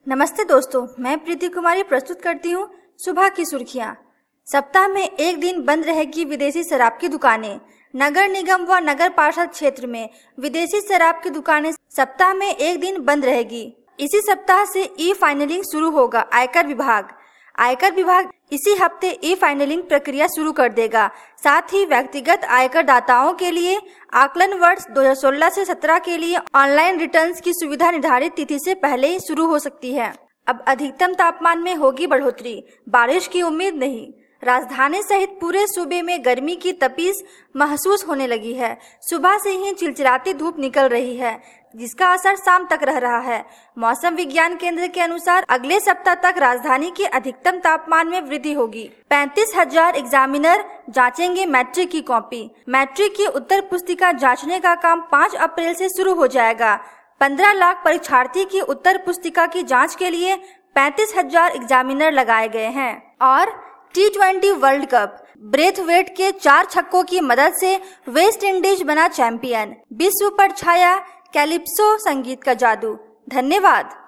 नमस्ते दोस्तों, मैं प्रीति कुमारी प्रस्तुत करती हूँ सुबह की सुर्खियाँ। सप्ताह में एक दिन बंद रहेगी विदेशी शराब की दुकानें। नगर निगम व नगर पार्षद क्षेत्र में विदेशी शराब की दुकानें सप्ताह में एक दिन बंद रहेगी। इसी सप्ताह से ई फाइनलिंग शुरू होगा। आयकर विभाग इसी हफ्ते ई फाइनलिंग प्रक्रिया शुरू कर देगा। साथ ही व्यक्तिगत आयकर दाताओं के लिए आकलन वर्ष 2016 से 17 के लिए ऑनलाइन रिटर्न्स की सुविधा निर्धारित तिथि से पहले ही शुरू हो सकती है। अब अधिकतम तापमान में होगी बढ़ोतरी, बारिश की उम्मीद नहीं। राजधानी सहित पूरे सूबे में गर्मी की तपीस महसूस होने लगी है। सुबह से ही चिलचिलाती धूप निकल रही है, जिसका असर शाम तक रह रहा है। मौसम विज्ञान केंद्र के अनुसार अगले सप्ताह तक राजधानी के अधिकतम तापमान में वृद्धि होगी। 35,000 एग्जामिनर जांचेंगे मैट्रिक की कॉपी। मैट्रिक की उत्तर पुस्तिका जांचने का काम 5 अप्रैल से शुरू हो जाएगा। 15 लाख परीक्षार्थी की उत्तर पुस्तिका की जाँच के लिए 35,000 एग्जामिनर लगाए गए हैं। और T20 वर्ल्ड कप ब्रेथवेट के 4 छक्कों की मदद से वेस्ट इंडीज बना चैंपियन। विश्व पर छाया कैलिप्सो संगीत का जादू। धन्यवाद।